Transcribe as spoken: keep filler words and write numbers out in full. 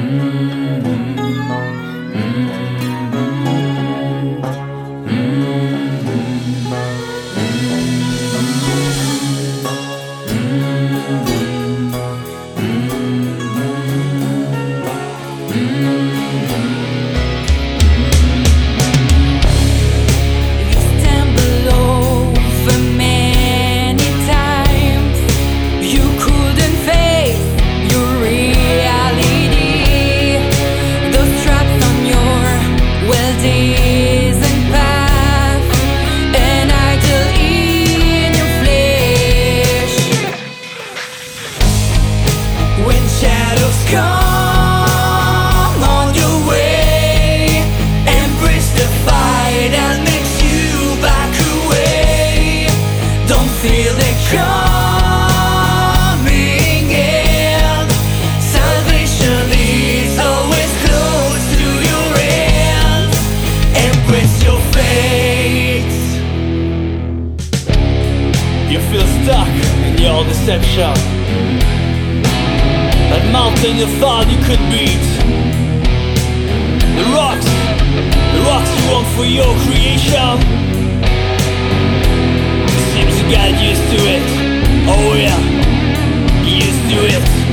Come on your way, embrace the fight and makes you back away. Don't feel it coming in. Salvation is always close to your end. Embrace your fate. You feel stuck in your deception, that mountain you thought you could beat. The rocks, the rocks you want for your creation. Seems you got used to it. Oh yeah, used to it.